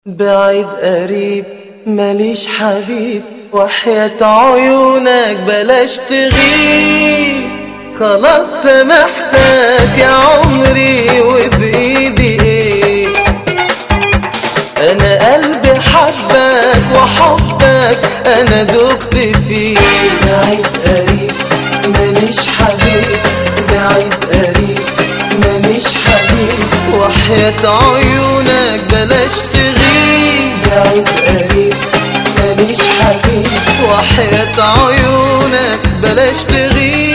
بعيد قريب ماليش حبيب، وحياة عيونك بلاش تغيب. خلاص سامحتك يا عمري وبإيدي ايه، انا قلبي حبك وحبك انا دبت فيه. بعيد قريب ماليش حبيب، بعيد قريب ماليش حبيب، وحياة عيونك بلاش تغيب. بعيد قريب ماليش حبيب، وحياة عيونك بلاش تغيب.